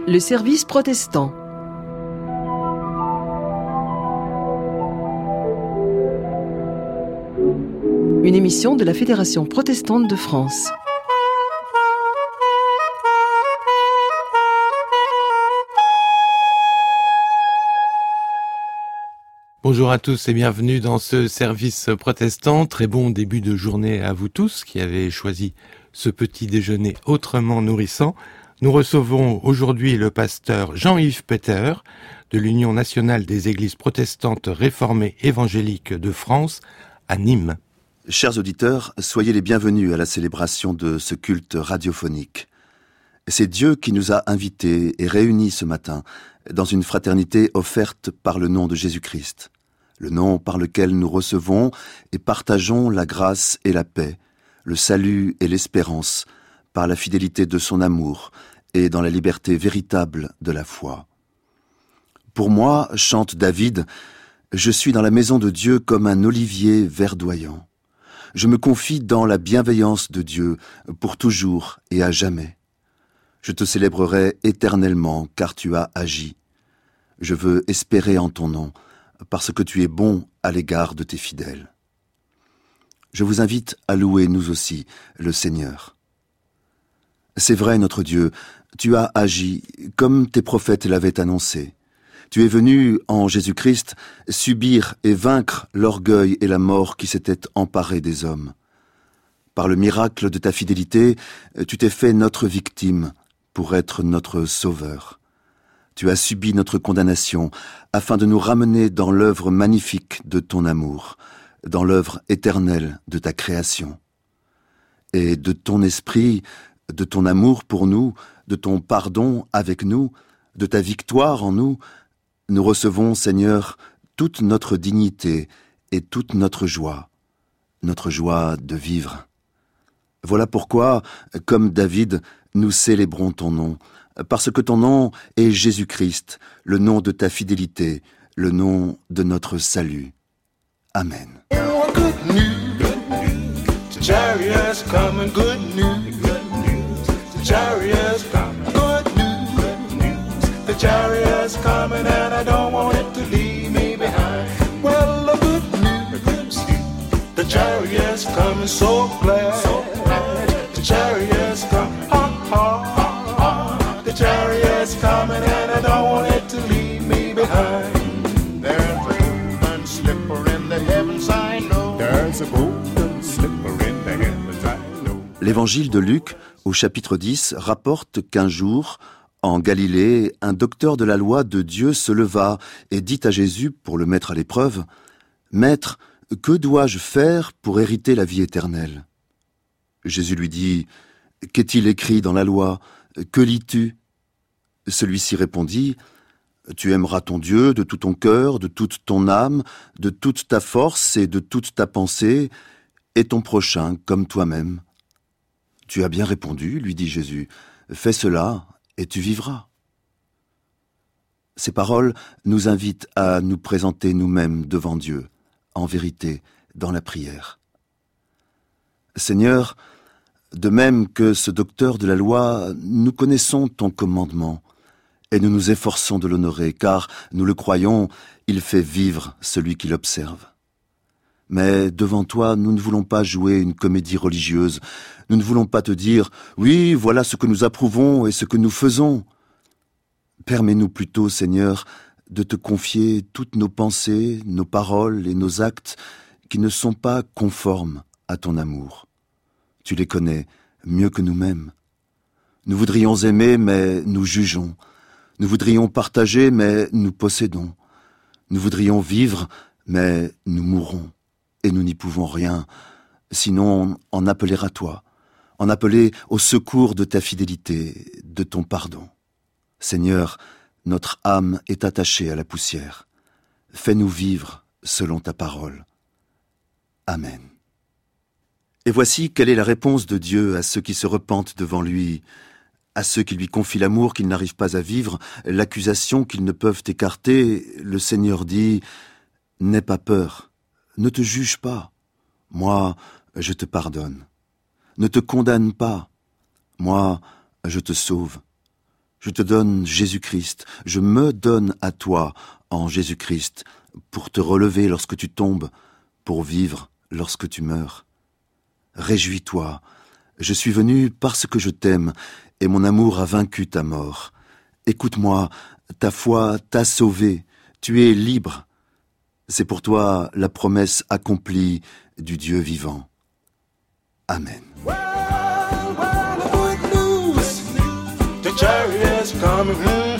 Le service protestant. Une émission de la Fédération protestante de France. Bonjour à tous et bienvenue dans ce service protestant. Très bon début de journée à vous tous qui avez choisi ce petit déjeuner autrement nourrissant. Nous recevons aujourd'hui le pasteur Jean-Yves Peter de l'Union nationale des églises protestantes réformées évangéliques de France à Nîmes. Chers auditeurs, soyez les bienvenus à la célébration de ce culte radiophonique. C'est Dieu qui nous a invités et réunis ce matin dans une fraternité offerte par le nom de Jésus-Christ, le nom par lequel nous recevons et partageons la grâce et la paix, le salut et l'espérance, par la fidélité de son amour et dans la liberté véritable de la foi. Pour moi, chante David, je suis dans la maison de Dieu comme un olivier verdoyant. Je me confie dans la bienveillance de Dieu pour toujours et à jamais. Je te célébrerai éternellement car tu as agi. Je veux espérer en ton nom parce que tu es bon à l'égard de tes fidèles. Je vous invite à louer nous aussi le Seigneur. C'est vrai, notre Dieu, tu as agi comme tes prophètes l'avaient annoncé. Tu es venu, en Jésus-Christ, subir et vaincre l'orgueil et la mort qui s'étaient emparés des hommes. Par le miracle de ta fidélité, tu t'es fait notre victime pour être notre sauveur. Tu as subi notre condamnation afin de nous ramener dans l'œuvre magnifique de ton amour, dans l'œuvre éternelle de ta création. Et de ton esprit, de ton amour pour nous, de ton pardon avec nous, de ta victoire en nous, nous recevons, Seigneur, toute notre dignité et toute notre joie de vivre. Voilà pourquoi, comme David, nous célébrons ton nom, parce que ton nom est Jésus-Christ, le nom de ta fidélité, le nom de notre salut. Amen. Chariot's coming and I don't want it to leave me behind. Well, the good news, the chariot's coming, so glad. The chariot's coming, ha, ha, ha, ha. The chariot's coming and I don't want it to leave me behind. There's a golden slipper in the heavens, I know. There's a golden slipper in the heavens, I know. L'évangile de Luc, au chapitre 10, rapporte qu'un jour, en Galilée, un docteur de la loi de Dieu se leva et dit à Jésus, pour le mettre à l'épreuve, « Maître, que dois-je faire pour hériter la vie éternelle ?» Jésus lui dit, « Qu'est-il écrit dans la loi ? Que lis-tu » Celui-ci répondit, « Tu aimeras ton Dieu de tout ton cœur, de toute ton âme, de toute ta force et de toute ta pensée, et ton prochain comme toi-même. » « Tu as bien répondu, lui dit Jésus, fais cela, et tu vivras. » Ces paroles nous invitent à nous présenter nous-mêmes devant Dieu, en vérité, dans la prière. Seigneur, de même que ce docteur de la loi, nous connaissons ton commandement, et nous nous efforçons de l'honorer, car, nous le croyons, il fait vivre celui qui l'observe. Mais devant toi, nous ne voulons pas jouer une comédie religieuse. Nous ne voulons pas te dire « Oui, voilà ce que nous approuvons et ce que nous faisons. » Permets-nous plutôt, Seigneur, de te confier toutes nos pensées, nos paroles et nos actes qui ne sont pas conformes à ton amour. Tu les connais mieux que nous-mêmes. Nous voudrions aimer, mais nous jugeons. Nous voudrions partager, mais nous possédons. Nous voudrions vivre, mais nous mourons. Et nous n'y pouvons rien, sinon en appeler à toi, en appeler au secours de ta fidélité, de ton pardon. Seigneur, notre âme est attachée à la poussière. Fais-nous vivre selon ta parole. Amen. Et voici quelle est la réponse de Dieu à ceux qui se repentent devant lui, à ceux qui lui confient l'amour qu'ils n'arrivent pas à vivre, l'accusation qu'ils ne peuvent écarter. Le Seigneur dit « N'aie pas peur. Ne te juge pas, moi je te pardonne. Ne te condamne pas, moi je te sauve. Je te donne Jésus-Christ, je me donne à toi en Jésus-Christ, pour te relever lorsque tu tombes, pour vivre lorsque tu meurs. Réjouis-toi, je suis venu parce que je t'aime, et mon amour a vaincu ta mort. Écoute-moi, ta foi t'a sauvé, tu es libre. C'est pour toi la promesse accomplie du Dieu vivant. Amen. Well, good news. The chariot's coming.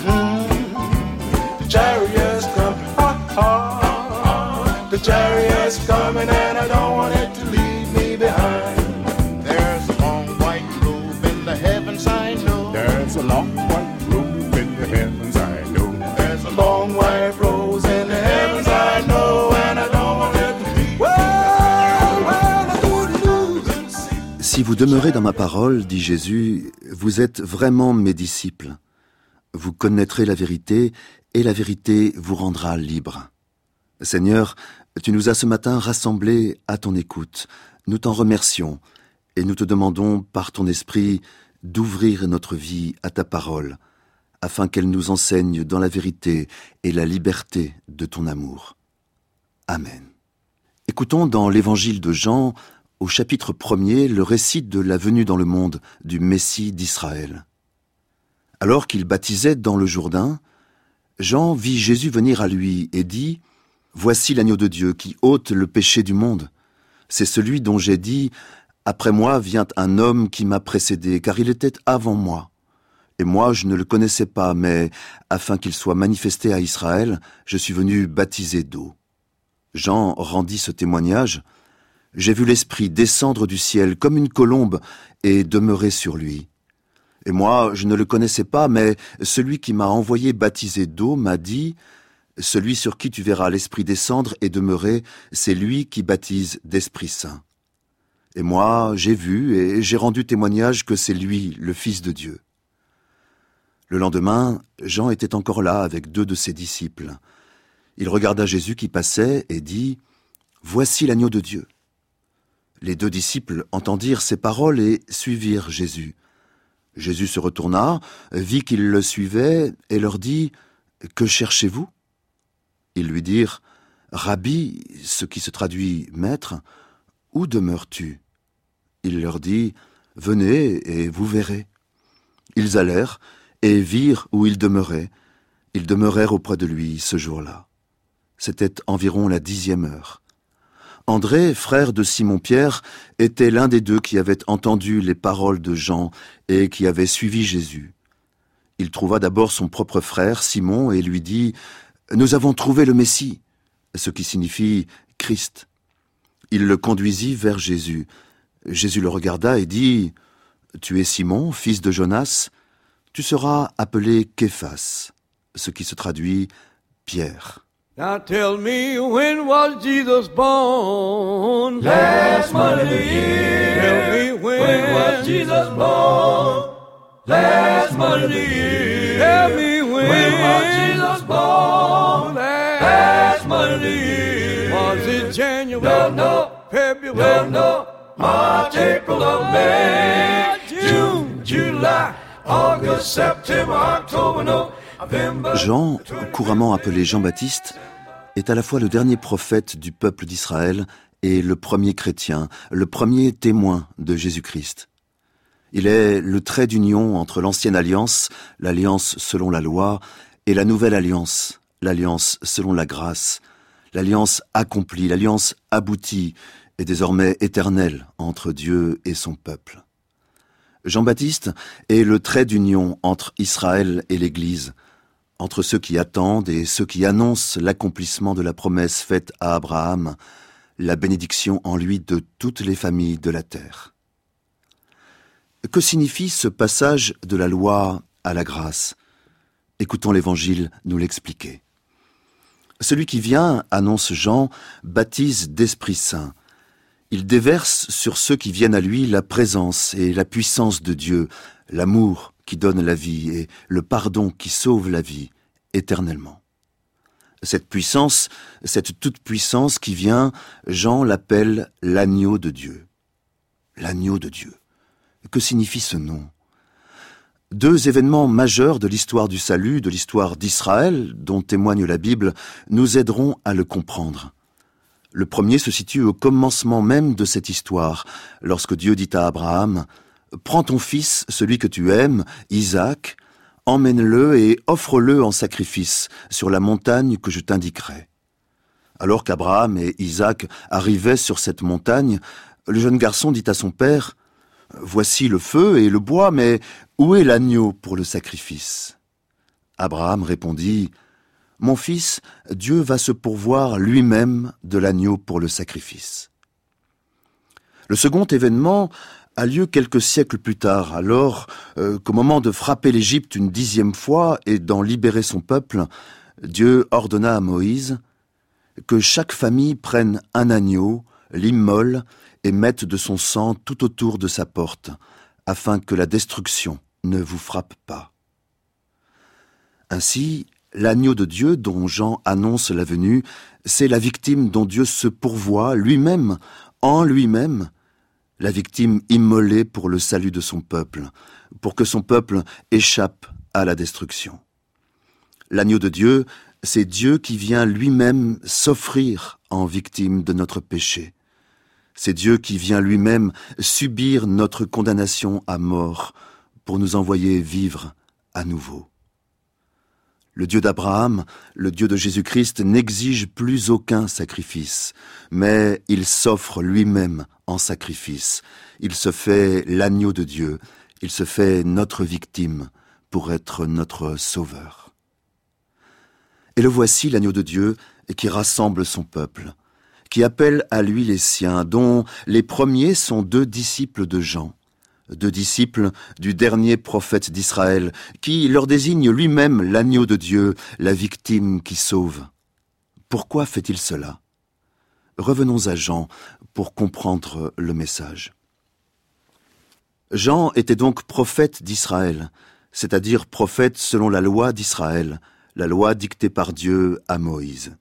The chariot's coming. The chariot's coming, and I don't want it to leave me behind. There's a long white robe in the heavens, I know. There's a long white robe in the heavens, I know. There's a long white rose in the heavens, I know, and I don't want it to leave me behind. Good news. Si vous demeurez dans ma parole, dit Jésus, vous êtes vraiment mes disciples. Vous connaîtrez la vérité, et la vérité vous rendra libre. Seigneur, tu nous as ce matin rassemblés à ton écoute. Nous t'en remercions, et nous te demandons par ton esprit d'ouvrir notre vie à ta parole, afin qu'elle nous enseigne dans la vérité et la liberté de ton amour. Amen. Écoutons dans l'évangile de Jean, au chapitre 1er, le récit de la venue dans le monde du Messie d'Israël. Alors qu'il baptisait dans le Jourdain, Jean vit Jésus venir à lui et dit « Voici l'agneau de Dieu qui ôte le péché du monde. C'est celui dont j'ai dit « Après moi vient un homme qui m'a précédé, car il était avant moi. Et moi je ne le connaissais pas, mais afin qu'il soit manifesté à Israël, je suis venu baptiser d'eau. » Jean rendit ce témoignage. « J'ai vu l'Esprit descendre du ciel comme une colombe et demeurer sur lui. Et moi, je ne le connaissais pas, mais celui qui m'a envoyé baptiser d'eau m'a dit « Celui sur qui tu verras l'Esprit descendre et demeurer, c'est lui qui baptise d'Esprit Saint. Et moi, j'ai vu et j'ai rendu témoignage que c'est lui, le Fils de Dieu. » Le lendemain, Jean était encore là avec 2 de ses disciples. Il regarda Jésus qui passait et dit « Voici l'agneau de Dieu. » Les 2 disciples entendirent ces paroles et suivirent Jésus. Jésus se retourna, vit qu'ils le suivaient et leur dit « Que cherchez-vous » Ils lui dirent « Rabbi », ce qui se traduit « Maître », où demeures-tu ? Il leur dit « Venez et vous verrez. » Ils allèrent et virent où il demeurait. Ils demeurèrent auprès de lui ce jour-là. C'était environ la 10e heure. André, frère de Simon-Pierre, était l'un des 2 qui avaient entendu les paroles de Jean et qui avait suivi Jésus. Il trouva d'abord son propre frère, Simon, et lui dit « Nous avons trouvé le Messie », ce qui signifie « Christ ». Il le conduisit vers Jésus. Jésus le regarda et dit « Tu es Simon, fils de Jonas, tu seras appelé Képhas », ce qui se traduit « Pierre ». Now tell me, when was Jesus born? Last month of the year. Tell me When was Jesus born? Last month of the year. Tell me When was Jesus born? Last month of the year. Was it January? Don't know. February? Don't know. March, April, or May. June, July, August, September, October, November. Jean, couramment appelé Jean-Baptiste, est à la fois le dernier prophète du peuple d'Israël et le premier chrétien, le premier témoin de Jésus-Christ. Il est le trait d'union entre l'ancienne alliance, l'alliance selon la loi, et la nouvelle alliance, l'alliance selon la grâce, l'alliance accomplie, l'alliance aboutie et désormais éternelle entre Dieu et son peuple. Jean-Baptiste est le trait d'union entre Israël et l'Église, entre ceux qui attendent et ceux qui annoncent l'accomplissement de la promesse faite à Abraham, la bénédiction en lui de toutes les familles de la terre. Que signifie ce passage de la loi à la grâce ? Écoutons l'Évangile nous l'expliquer. Celui qui vient, annonce Jean, baptise d'Esprit Saint. Il déverse sur ceux qui viennent à lui la présence et la puissance de Dieu, l'amour qui donne la vie et le pardon qui sauve la vie éternellement. Cette puissance, cette toute-puissance qui vient, Jean l'appelle l'agneau de Dieu. L'agneau de Dieu. Que signifie ce nom ? Deux événements majeurs de l'histoire du salut, de l'histoire d'Israël, dont témoigne la Bible, nous aideront à le comprendre. Le premier se situe au commencement même de cette histoire, lorsque Dieu dit à Abraham « Prends ton fils, celui que tu aimes, Isaac, emmène-le et offre-le en sacrifice sur la montagne que je t'indiquerai. » Alors qu'Abraham et Isaac arrivaient sur cette montagne, le jeune garçon dit à son père « Voici le feu et le bois, mais où est l'agneau pour le sacrifice ?» Abraham répondit « Mon fils, Dieu va se pourvoir lui-même de l'agneau pour le sacrifice. » Le second événement a lieu quelques siècles plus tard, alors qu'au moment de frapper l'Égypte une 10e fois et d'en libérer son peuple, Dieu ordonna à Moïse que chaque famille prenne un agneau, l'immole et mette de son sang tout autour de sa porte, afin que la destruction ne vous frappe pas. Ainsi, l'agneau de Dieu dont Jean annonce la venue, c'est la victime dont Dieu se pourvoit lui-même, en lui-même, la victime immolée pour le salut de son peuple, pour que son peuple échappe à la destruction. L'agneau de Dieu, c'est Dieu qui vient lui-même s'offrir en victime de notre péché. C'est Dieu qui vient lui-même subir notre condamnation à mort pour nous envoyer vivre à nouveau. Le Dieu d'Abraham, le Dieu de Jésus-Christ n'exige plus aucun sacrifice, mais il s'offre lui-même en sacrifice. Il se fait l'agneau de Dieu, il se fait notre victime pour être notre sauveur. Et le voici l'agneau de Dieu qui rassemble son peuple, qui appelle à lui les siens, dont les premiers sont 2 disciples de Jean, 2 disciples du dernier prophète d'Israël, qui leur désigne lui-même l'agneau de Dieu, la victime qui sauve. Pourquoi fait-il cela ? Revenons à Jean pour comprendre le message. Jean était donc prophète d'Israël, c'est-à-dire prophète selon la loi d'Israël, la loi dictée par Dieu à Moïse.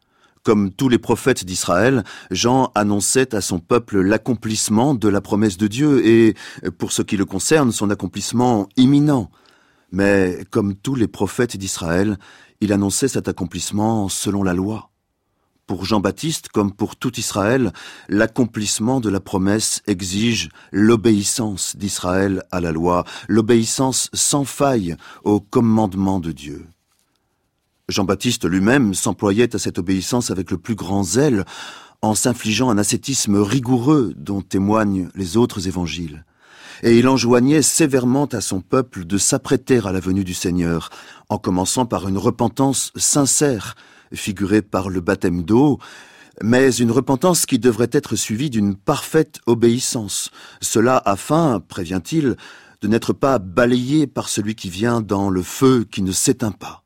Comme tous les prophètes d'Israël, Jean annonçait à son peuple l'accomplissement de la promesse de Dieu et, pour ce qui le concerne, son accomplissement imminent. Mais comme tous les prophètes d'Israël, il annonçait cet accomplissement selon la loi. Pour Jean-Baptiste, comme pour tout Israël, l'accomplissement de la promesse exige l'obéissance d'Israël à la loi, l'obéissance sans faille au commandement de Dieu. Jean-Baptiste lui-même s'employait à cette obéissance avec le plus grand zèle, en s'infligeant un ascétisme rigoureux dont témoignent les autres évangiles. Et il enjoignait sévèrement à son peuple de s'apprêter à la venue du Seigneur, en commençant par une repentance sincère, figurée par le baptême d'eau, mais une repentance qui devrait être suivie d'une parfaite obéissance. Cela afin, prévient-il, de n'être pas balayé par celui qui vient dans le feu qui ne s'éteint pas.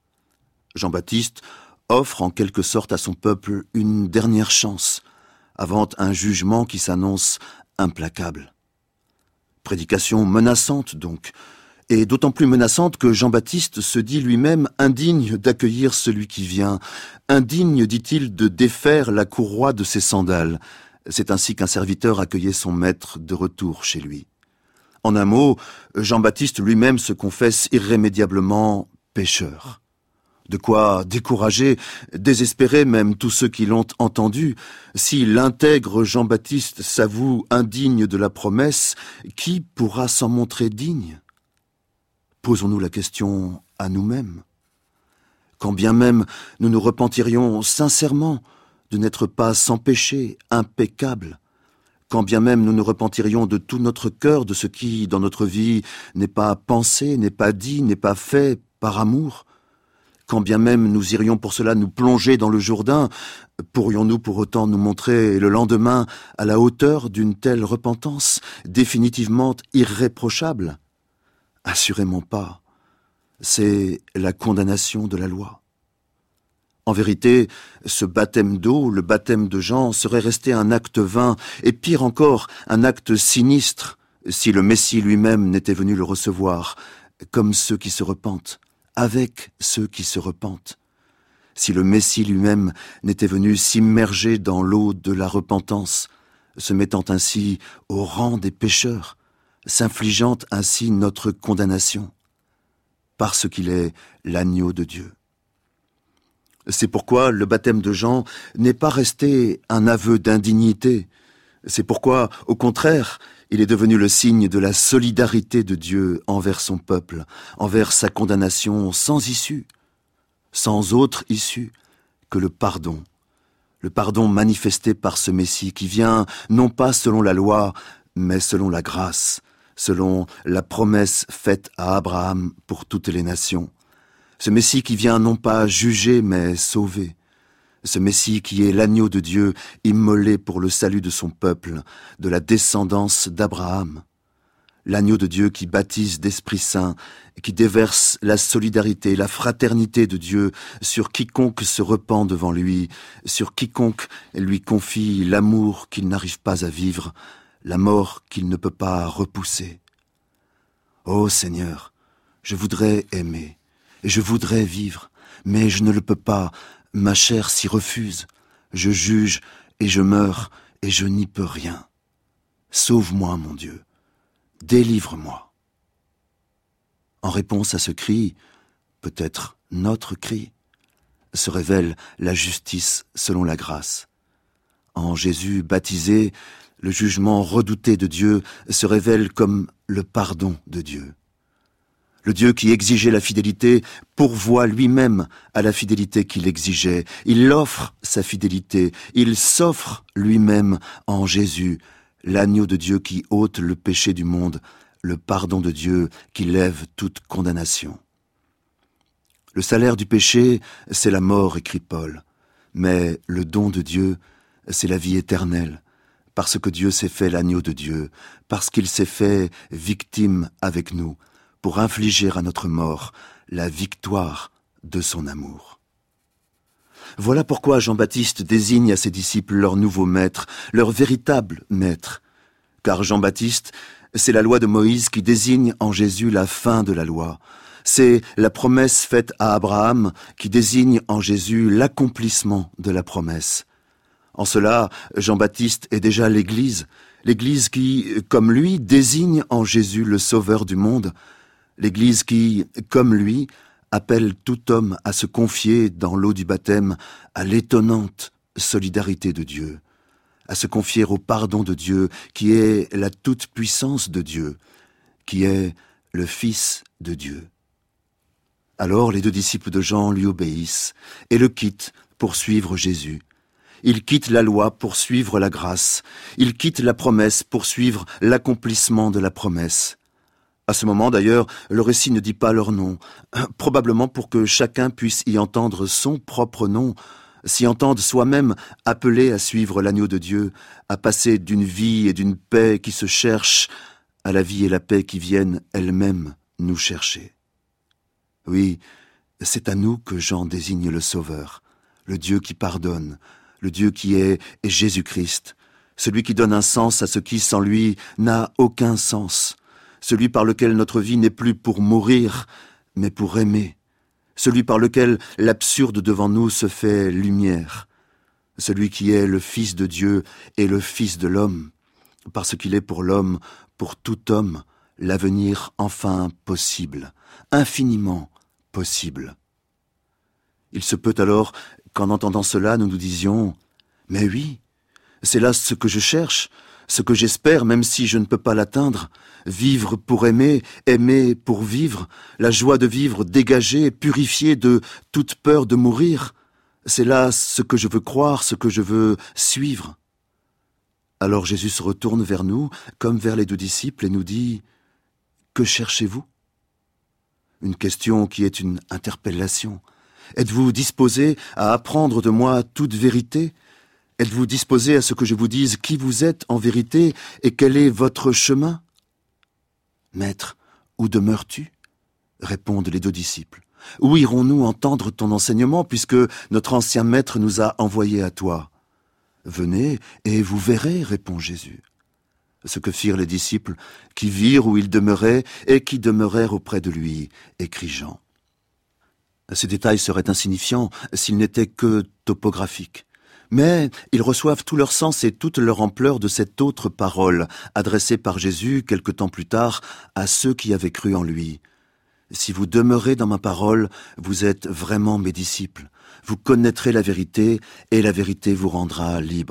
Jean-Baptiste offre en quelque sorte à son peuple une dernière chance, avant un jugement qui s'annonce implacable. Prédication menaçante donc, et d'autant plus menaçante que Jean-Baptiste se dit lui-même indigne d'accueillir celui qui vient, indigne, dit-il, de défaire la courroie de ses sandales. C'est ainsi qu'un serviteur accueillait son maître de retour chez lui. En un mot, Jean-Baptiste lui-même se confesse irrémédiablement pécheur. De quoi décourager, désespérer même tous ceux qui l'ont entendu. Si l'intègre Jean-Baptiste s'avoue indigne de la promesse, qui pourra s'en montrer digne ? Posons-nous la question à nous-mêmes. Quand bien même nous nous repentirions sincèrement de n'être pas sans péché, impeccables, quand bien même nous nous repentirions de tout notre cœur de ce qui, dans notre vie, n'est pas pensé, n'est pas dit, n'est pas fait par amour, quand bien même nous irions pour cela nous plonger dans le Jourdain, pourrions-nous pour autant nous montrer le lendemain à la hauteur d'une telle repentance, définitivement irréprochable ? Assurément pas. C'est la condamnation de la loi. En vérité, ce baptême d'eau, le baptême de Jean, serait resté un acte vain, et pire encore, un acte sinistre, si le Messie lui-même n'était venu le recevoir, comme ceux qui se repentent, avec ceux qui se repentent. Si le Messie lui-même n'était venu s'immerger dans l'eau de la repentance, se mettant ainsi au rang des pécheurs, s'infligeant ainsi notre condamnation, parce qu'il est l'agneau de Dieu. C'est pourquoi le baptême de Jean n'est pas resté un aveu d'indignité. C'est pourquoi, au contraire, il est devenu le signe de la solidarité de Dieu envers son peuple, envers sa condamnation sans issue, sans autre issue que le pardon manifesté par ce Messie qui vient non pas selon la loi, mais selon la grâce, selon la promesse faite à Abraham pour toutes les nations. Ce Messie qui vient non pas juger, mais sauver. Ce Messie qui est l'agneau de Dieu immolé pour le salut de son peuple, de la descendance d'Abraham. L'agneau de Dieu qui baptise d'Esprit Saint, qui déverse la solidarité, la fraternité de Dieu sur quiconque se repent devant lui, sur quiconque lui confie l'amour qu'il n'arrive pas à vivre, la mort qu'il ne peut pas repousser. Ô Seigneur, je voudrais aimer, et je voudrais vivre, mais je ne le peux pas, ma chair s'y refuse. Je juge et je meurs, et je n'y peux rien. Sauve-moi, mon Dieu, délivre-moi. En réponse à ce cri, peut-être notre cri, se révèle la justice selon la grâce. En Jésus baptisé, le jugement redouté de Dieu se révèle comme le pardon de Dieu. Le Dieu qui exigeait la fidélité pourvoit lui-même à la fidélité qu'il exigeait. Il offre sa fidélité, il s'offre lui-même en Jésus, l'agneau de Dieu qui ôte le péché du monde, le pardon de Dieu qui lève toute condamnation. Le salaire du péché, c'est la mort, écrit Paul, mais le don de Dieu, c'est la vie éternelle, parce que Dieu s'est fait l'agneau de Dieu, parce qu'il s'est fait victime avec nous, pour infliger à notre mort la victoire de son amour. Voilà pourquoi Jean-Baptiste désigne à ses disciples leur nouveau maître, leur véritable maître. Car Jean-Baptiste, c'est la loi de Moïse qui désigne en Jésus la fin de la loi. C'est la promesse faite à Abraham qui désigne en Jésus l'accomplissement de la promesse. En cela, Jean-Baptiste est déjà l'Église qui, comme lui, désigne en Jésus le Sauveur du monde, l'Église qui, comme lui, appelle tout homme à se confier dans l'eau du baptême à l'étonnante solidarité de Dieu, à se confier au pardon de Dieu qui est la toute-puissance de Dieu, qui est le Fils de Dieu. Alors les deux disciples de Jean lui obéissent et le quittent pour suivre Jésus. Ils quittent la loi pour suivre la grâce. Ils quittent la promesse pour suivre l'accomplissement de la promesse. À ce moment, d'ailleurs, le récit ne dit pas leur nom, probablement pour que chacun puisse y entendre son propre nom, s'y entendre soi-même appelé à suivre l'agneau de Dieu, à passer d'une vie et d'une paix qui se cherchent à la vie et la paix qui viennent elles-mêmes nous chercher. Oui, c'est à nous que Jean désigne le Sauveur, le Dieu qui pardonne, le Dieu qui est Jésus-Christ, celui qui donne un sens à ce qui, sans lui, n'a aucun sens, celui par lequel notre vie n'est plus pour mourir, mais pour aimer, celui par lequel l'absurde devant nous se fait lumière, celui qui est le Fils de Dieu et le Fils de l'homme, parce qu'il est pour l'homme, pour tout homme, l'avenir enfin possible, infiniment possible. Il se peut alors qu'en entendant cela, nous nous disions « Mais oui, c'est là ce que je cherche, ce que j'espère, même si je ne peux pas l'atteindre, vivre pour aimer, aimer pour vivre, la joie de vivre dégagée, purifiée de toute peur de mourir. C'est là ce que je veux croire, ce que je veux suivre. » Alors Jésus se retourne vers nous, comme vers les deux disciples, et nous dit « Que cherchez-vous » Une question qui est une interpellation. Êtes-vous disposé à apprendre de moi toute vérité ? Êtes-vous disposé à ce que je vous dise qui vous êtes en vérité et quel est votre chemin ? Maître, où demeures-tu ? Répondent les deux disciples. Où irons-nous entendre ton enseignement puisque notre ancien maître nous a envoyés à toi ? Venez et vous verrez, répond Jésus. Ce que firent les disciples, qui virent où il demeurait et qui demeurèrent auprès de lui, écrit Jean. Ces détails seraient insignifiants s'ils n'étaient que topographiques. Mais ils reçoivent tout leur sens et toute leur ampleur de cette autre parole, adressée par Jésus quelque temps plus tard à ceux qui avaient cru en lui. « Si vous demeurez dans ma parole, vous êtes vraiment mes disciples. Vous connaîtrez la vérité et la vérité vous rendra libre. »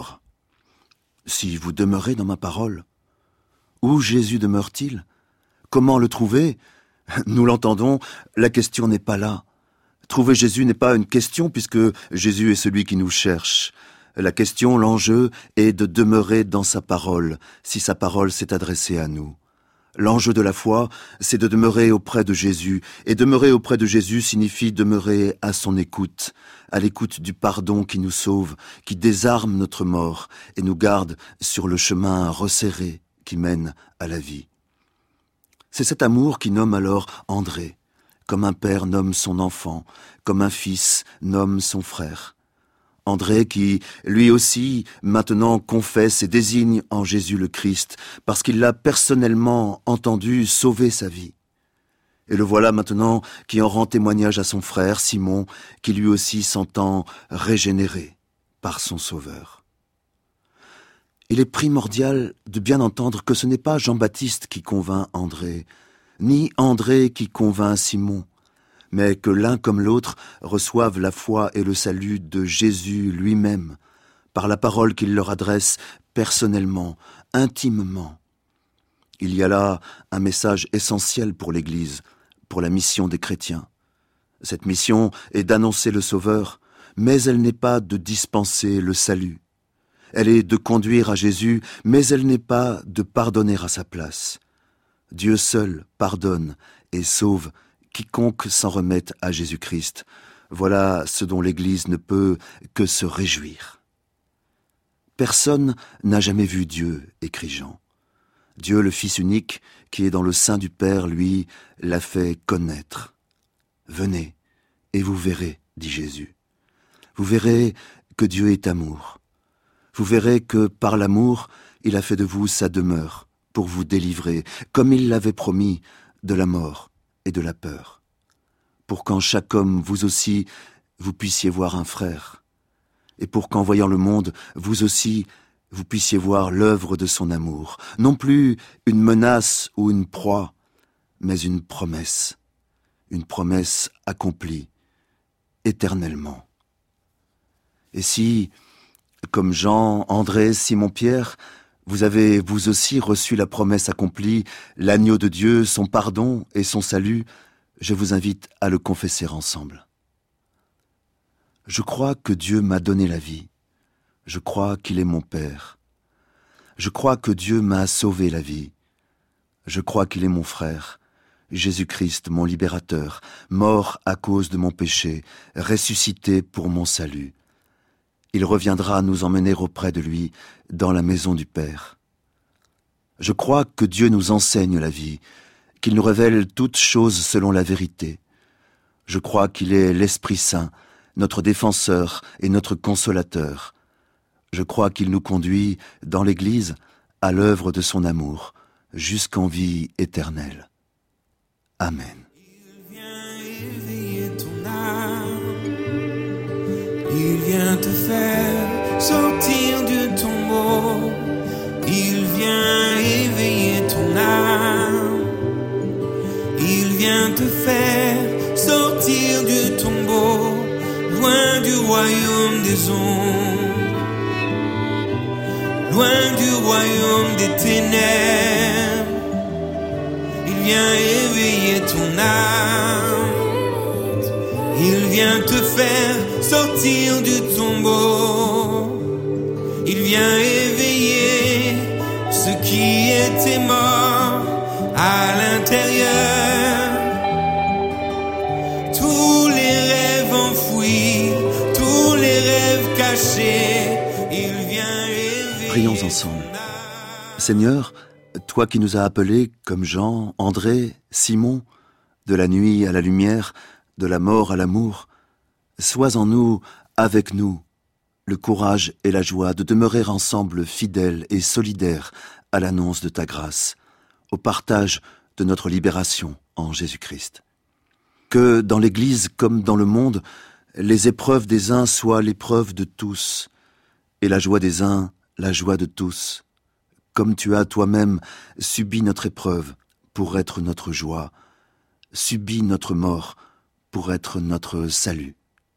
Si vous demeurez dans ma parole, où Jésus demeure-t-il? Comment le trouver? Nous l'entendons, la question n'est pas là. Trouver Jésus n'est pas une question puisque Jésus est celui qui nous cherche. La question, l'enjeu est de demeurer dans sa parole, si sa parole s'est adressée à nous. L'enjeu de la foi, c'est de demeurer auprès de Jésus. Et demeurer auprès de Jésus signifie demeurer à son écoute, à l'écoute du pardon qui nous sauve, qui désarme notre mort et nous garde sur le chemin resserré qui mène à la vie. C'est cet amour qui nomme alors André, comme un père nomme son enfant, comme un fils nomme son frère. André qui, lui aussi, maintenant confesse et désigne en Jésus le Christ, parce qu'il l'a personnellement entendu sauver sa vie. Et le voilà maintenant qui en rend témoignage à son frère, Simon, qui lui aussi s'entend régénéré par son Sauveur. Il est primordial de bien entendre que ce n'est pas Jean-Baptiste qui convainc André, ni André qui convainc Simon, mais que l'un comme l'autre reçoivent la foi et le salut de Jésus lui-même, par la parole qu'il leur adresse personnellement, intimement. Il y a là un message essentiel pour l'Église, pour la mission des chrétiens. Cette mission est d'annoncer le Sauveur, mais elle n'est pas de dispenser le salut. Elle est de conduire à Jésus, mais elle n'est pas de pardonner à sa place. Dieu seul pardonne et sauve quiconque s'en remette à Jésus-Christ. Voilà ce dont l'Église ne peut que se réjouir. Personne n'a jamais vu Dieu, écrit Jean. Dieu, le Fils unique, qui est dans le sein du Père, lui, l'a fait connaître. Venez, et vous verrez, dit Jésus. Vous verrez que Dieu est amour. Vous verrez que, par l'amour, il a fait de vous sa demeure, pour vous délivrer, comme il l'avait promis, de la mort et de la peur, pour qu'en chaque homme, vous aussi, vous puissiez voir un frère, et pour qu'en voyant le monde, vous aussi, vous puissiez voir l'œuvre de son amour, non plus une menace ou une proie, mais une promesse accomplie, éternellement. Et si, comme Jean, André, Simon-Pierre, vous avez vous aussi reçu la promesse accomplie, l'agneau de Dieu, son pardon et son salut, je vous invite à le confesser ensemble. Je crois que Dieu m'a donné la vie. Je crois qu'il est mon Père. Je crois que Dieu m'a sauvé la vie. Je crois qu'il est mon frère, Jésus-Christ, mon libérateur, mort à cause de mon péché, ressuscité pour mon salut. Il reviendra nous emmener auprès de lui dans la maison du Père. Je crois que Dieu nous enseigne la vie, qu'il nous révèle toutes choses selon la vérité. Je crois qu'il est l'Esprit Saint, notre défenseur et notre consolateur. Je crois qu'il nous conduit dans l'Église à l'œuvre de son amour, jusqu'en vie éternelle. Amen. Il vient te faire sortir du tombeau. Il vient éveiller ton âme. Il vient te faire sortir du tombeau, loin du royaume des ombres, loin du royaume des ténèbres. Il vient éveiller ton âme. Il vient te faire sortir du tombeau. Il vient éveiller ceux qui étaient morts à l'intérieur. Tous les rêves enfouis, tous les rêves cachés, il vient éveiller. Prions ensemble. Seigneur, toi qui nous as appelés comme Jean, André, Simon, de la nuit à la lumière, de la mort à l'amour, sois en nous, avec nous, le courage et la joie de demeurer ensemble fidèles et solidaires à l'annonce de ta grâce, au partage de notre libération en Jésus-Christ. Que dans l'Église comme dans le monde, les épreuves des uns soient l'épreuve de tous, et la joie des uns, la joie de tous. Comme tu as toi-même subi notre épreuve pour être notre joie, subi notre mort pour être notre salut.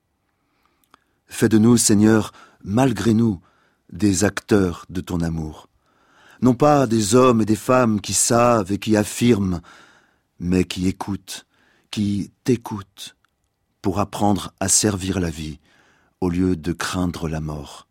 Fais de nous, Seigneur, malgré nous, des acteurs de ton amour. Non pas des hommes et des femmes qui savent et qui affirment, mais qui écoutent, qui t'écoutent, pour apprendre à servir la vie au lieu de craindre la mort.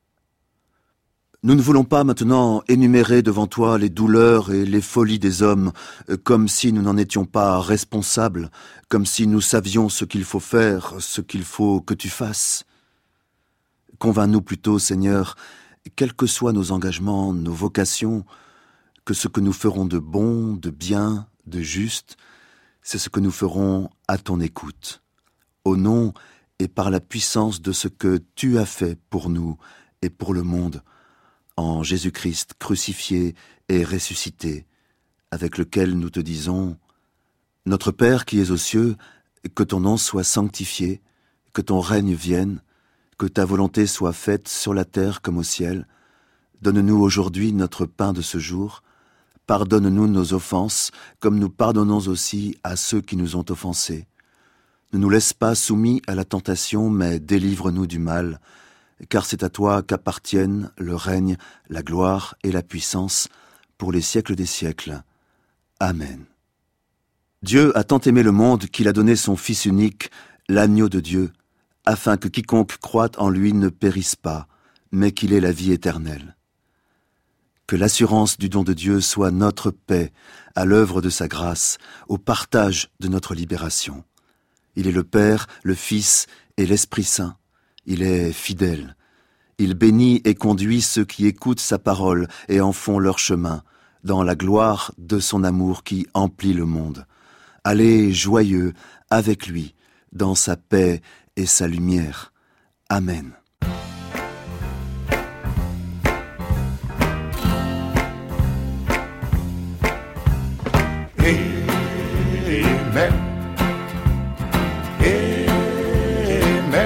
Nous ne voulons pas maintenant énumérer devant toi les douleurs et les folies des hommes, comme si nous n'en étions pas responsables, comme si nous savions ce qu'il faut faire, ce qu'il faut que tu fasses. Convainc-nous plutôt, Seigneur, quels que soient nos engagements, nos vocations, que ce que nous ferons de bon, de bien, de juste, c'est ce que nous ferons à ton écoute, au nom et par la puissance de ce que tu as fait pour nous et pour le monde, en Jésus-Christ crucifié et ressuscité, avec lequel nous te disons « Notre Père qui es aux cieux, que ton nom soit sanctifié, que ton règne vienne, que ta volonté soit faite sur la terre comme au ciel. Donne-nous aujourd'hui notre pain de ce jour. Pardonne-nous nos offenses, comme nous pardonnons aussi à ceux qui nous ont offensés. Ne nous laisse pas soumis à la tentation, mais délivre-nous du mal, car c'est à toi qu'appartiennent le règne, la gloire et la puissance pour les siècles des siècles. Amen. Dieu a tant aimé le monde qu'il a donné son Fils unique, l'agneau de Dieu, afin que quiconque croit en lui ne périsse pas, mais qu'il ait la vie éternelle. Que l'assurance du don de Dieu soit notre paix, à l'œuvre de sa grâce, au partage de notre libération. Il est le Père, le Fils et l'Esprit Saint. Il est fidèle. Il bénit et conduit ceux qui écoutent sa parole et en font leur chemin, dans la gloire de son amour qui emplit le monde. Allez joyeux avec lui, dans sa paix et sa lumière. Amen. Amen. Amen.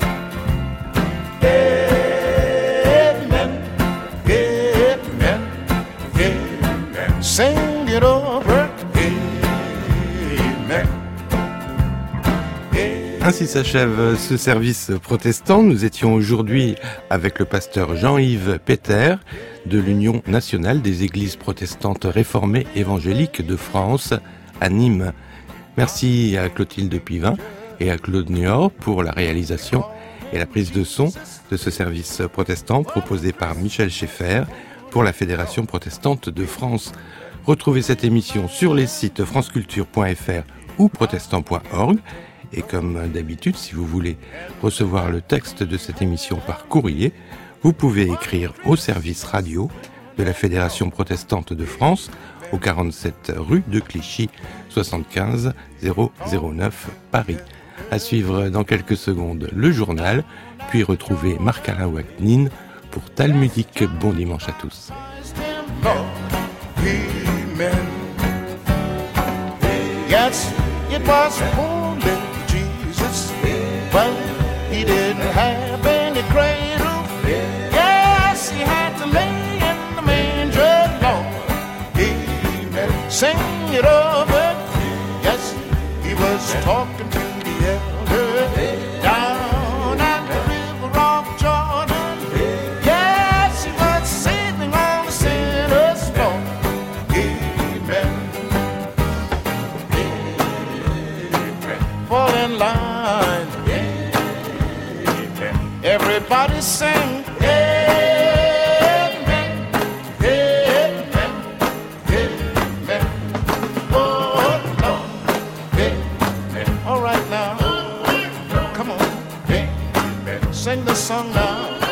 Amen. Amen. Amen. Sing it over. Amen. Ainsi s'achève ce service protestant. Nous étions aujourd'hui avec le pasteur Jean-Yves Péter de l'Union nationale des églises protestantes réformées évangéliques de France à Nîmes. Merci à Clotilde Pivin et à Claude Niort pour la réalisation et la prise de son de ce service protestant proposé par Michel Schaeffer pour la Fédération protestante de France. Retrouvez cette émission sur les sites franceculture.fr ou protestant.org. Et comme d'habitude, si vous voulez recevoir le texte de cette émission par courrier, vous pouvez écrire au service radio de la Fédération protestante de France, au 47 rue de Clichy, 75 009 Paris. À suivre dans quelques secondes le journal, puis retrouver Marc-Alain Wagnin pour Talmudique. Bon dimanche à tous. Yes, it was only Jesus, but he didn't have any cradle. Yes, he had to lay in the manger, Lord. Amen. Sing it over. Yes, he was talking to the elder down at the river of Jordan. Yes, he was saving all the sinners, Lord. Amen. Fall in line. Everybody sing. Amen. Amen. Amen. Oh, Lord. Amen. All right now. Come on. Amen. Sing the song now.